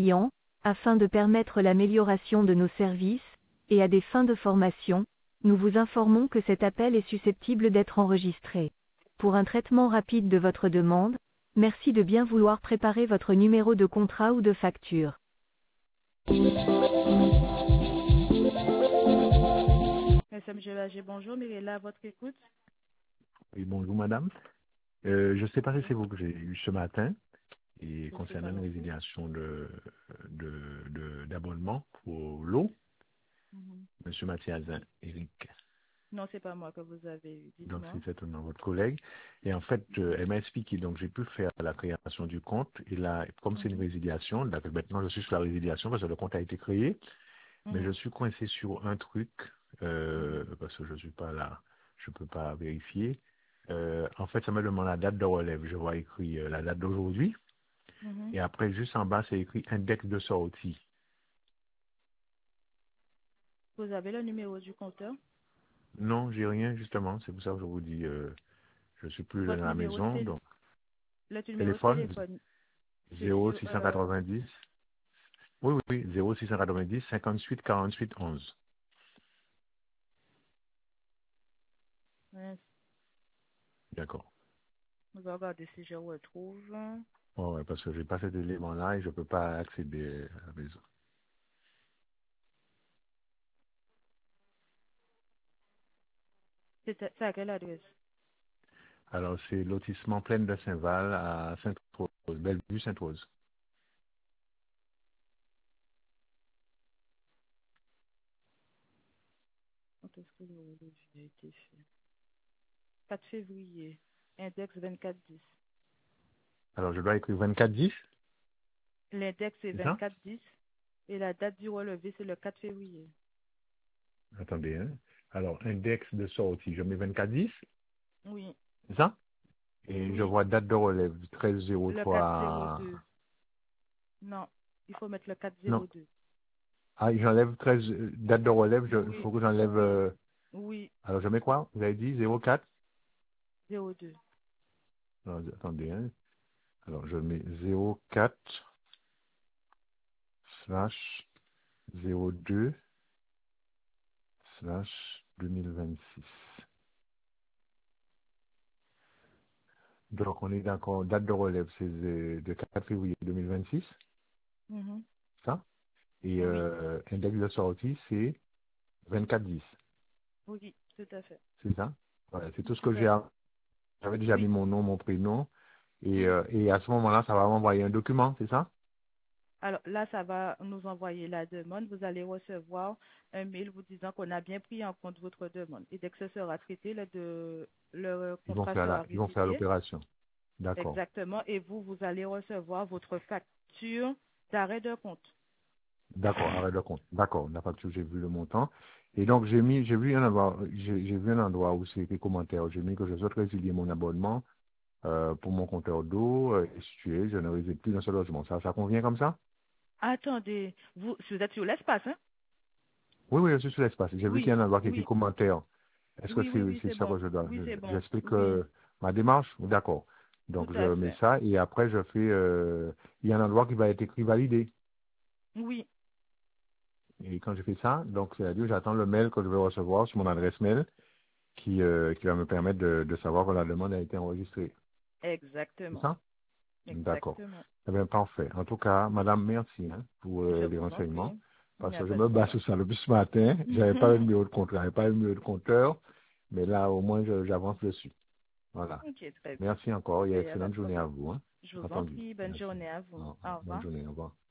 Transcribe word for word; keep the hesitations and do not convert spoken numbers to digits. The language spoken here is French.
clients, afin de permettre l'amélioration de nos services, et à des fins de formation, nous vous informons que cet appel est susceptible d'être enregistré. Pour un traitement rapide de votre demande, merci de bien vouloir préparer votre numéro de contrat ou de facture. Monsieur Mgelager, bonjour, Mirella, à votre écoute. Oui, bonjour madame. Euh, je ne sais pas si c'est vous que j'ai eu ce matin et Je ne sais pas concernant une non plus. résiliation de, de, de- d'abonnement pour l'eau, Mhm. monsieur Mathiazin, Eric. Non, c'est pas moi que vous avez eu. Donc Dites-moi. c'est certainement votre collègue. Et en fait, euh, elle m'a expliqué, donc j'ai pu faire la création du compte. Et là, comme c'est une Mhm. résiliation, là, maintenant je suis sur la résiliation parce que le compte a été créé, mais je Mhm. suis coincé sur un truc, euh, Mhm. parce que je ne suis pas là, je ne peux pas vérifier. Euh, en fait, ça me demande la date de relève. Je vois écrit euh, la date d'aujourd'hui. Mhm. Et après, juste en bas, c'est écrit index de sortie. Vous avez le numéro du compteur? Non, j'ai rien, justement. C'est pour ça que je vous dis, euh, je suis plus dans Votre la numéro de maison. tél- Donc, le numéro de téléphone, téléphone, c'est zéro sur six cent euh, quatre-vingt-dix. Oui, oui, oui, zéro six cent quatre-vingt-dix, cinquante-huit, quarante-huit, onze. mince, on D'accord. va regarder si je retrouve. Oh, ouais, parce que j'ai pas cet élément-là et je peux pas accéder à la maison. C'est à, c'est à quelle adresse? Alors, c'est lotissement Plaine de Saint-Val à Sainte-Rose, Bellevue, Sainte-Rose. Quand est-ce que le relevé a été fait? quatre février. Index vingt-quatre dix. Alors, je dois écrire vingt-quatre dix, L'index est c'est ça? vingt-quatre dix et la date du relevé, c'est le quatre février. Attendez, hein. Alors, index de sortie, je mets vingt-quatre dix, Oui, c'est ça? Et je oui, vois date de relève, treize zéro le quatre zéro trois. deux. Non, il faut mettre le Non. quatre zéro deux. Ah, j'enlève treize, euh, date de relève, il Oui, faut que j'enlève, oui, euh, oui, alors je mets quoi? Vous avez dit zéro quatre. zéro deux. Non, attendez, hein. Alors je mets zéro quatre slash zéro deux slash deux mille vingt-six. Donc on est d'accord, date de relève, c'est de de quatre février deux mille vingt-six, Mhm. ça? Et Oui, euh, index de sortie, c'est vingt-quatre dix, oui, tout à fait. c'est ça? Voilà, c'est tout ce Tout que à j'ai. fait. à- J'avais déjà mis Oui, mon nom, mon prénom, et, oui. euh, et à ce moment-là, ça va m'envoyer un document, c'est ça? Alors là, ça va nous envoyer la demande. Vous allez recevoir un mail vous disant qu'on a bien pris en compte votre demande. Et dès que ce sera traité, le, de, le Ils vont contrat faire sera la, ils vont faire résilié. l'opération. D'accord. Exactement. Et vous, vous allez recevoir votre facture d'arrêt de compte. D'accord, arrête de compte. D'accord, la facture, j'ai vu le montant. Et donc, j'ai mis, j'ai vu un endroit, j'ai j'ai vu un endroit où c'est écrit commentaire. J'ai mis que je souhaite résilier mon abonnement euh, pour mon compteur d'eau euh, est situé. Je ne réside plus dans ce logement. Ça, ça convient comme ça? Attendez, vous, vous êtes sur l'espace, hein? Oui, oui, je suis sur l'espace. J'ai vu qu'il Oui, y a un endroit qui est écrit oui, commentaire. Est-ce que oui, oui, c'est oui, c'est c'est ça que bon. je dois? Oui, je- c'est bon. J'explique Oui, euh, ma démarche? D'accord. tout Donc, je à mets fait. ça et après, je fais... euh, il y a un endroit qui va être écrit validé. Oui, Et quand je fais ça, donc c'est-à-dire j'attends le mail que je vais recevoir sur mon adresse mail qui, euh, qui va me permettre de, de savoir que la demande a été enregistrée. C'est exactement. ça? D'accord. Exactement. Eh bien, parfait. En tout cas, madame, merci hein, pour Je euh, les vous en renseignements. prie. Il n'y Parce a que je pas de me bats problème. sur ça depuis ce matin. J'avais pas le numéro de compteur, j'avais pas le numéro de compteur. Mais là, au moins, je- j'avance dessus. Voilà. Ok, très bien. Merci encore Eh et bien, il n'y a pas excellente de journée à problème. vous. Hein. Je vous en Entendu. prie. Bonne Merci. journée à vous. Au revoir. Au Bonne revoir. journée. Au revoir.